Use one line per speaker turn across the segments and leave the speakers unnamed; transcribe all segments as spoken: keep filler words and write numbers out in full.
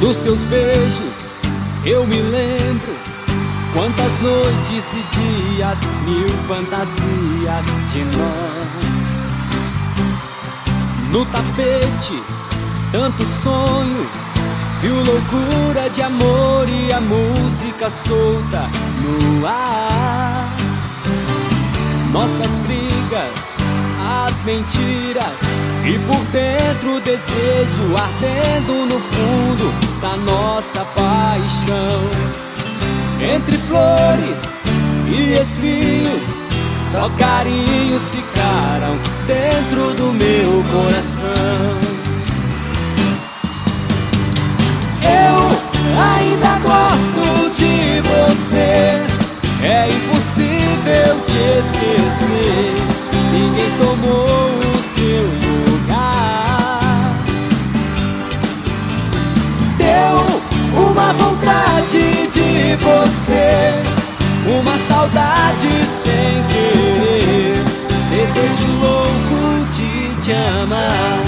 Dos seus beijos eu me lembro, quantas noites e dias, mil fantasias de nós. No tapete, tanto sonho, viu loucura de amor e a música solta no ar. Nossas brigas, as mentiras, e por dentro o desejo ardendo no fundo da nossa paixão. Entre flores e espinhos, só carinhos ficaram dentro do meu coração. Eu ainda gosto de você, é impossível te esquecer. Ninguém tomou o seu lugar. Deu uma vontade de você, uma saudade sem querer, desejo louco de te amar.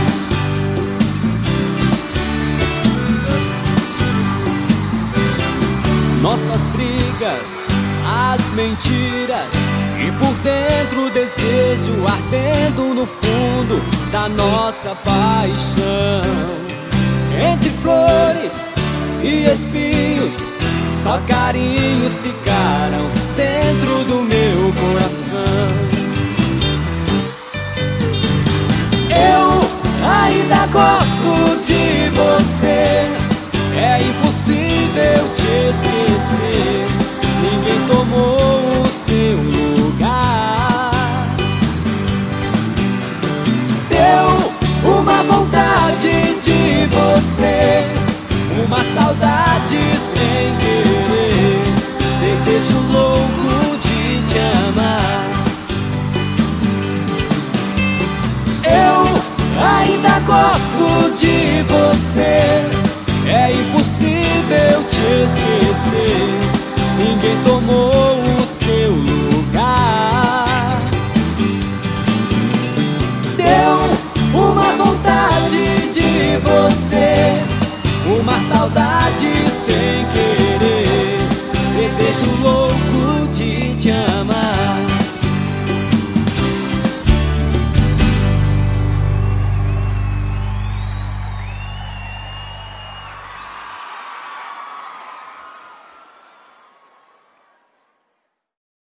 Nossas brigas, as mentiras, e por dentro o desejo ardendo no fundo da nossa paixão. Entre flores e espinhos, só carinhos ficaram dentro do meu coração. Eu ainda gosto de você, é impossível te esquecer. Ninguém tomou o seu lugar. Deu uma vontade de você, uma saudade sem querer, desejo louco de te amar. Eu ainda gosto de você,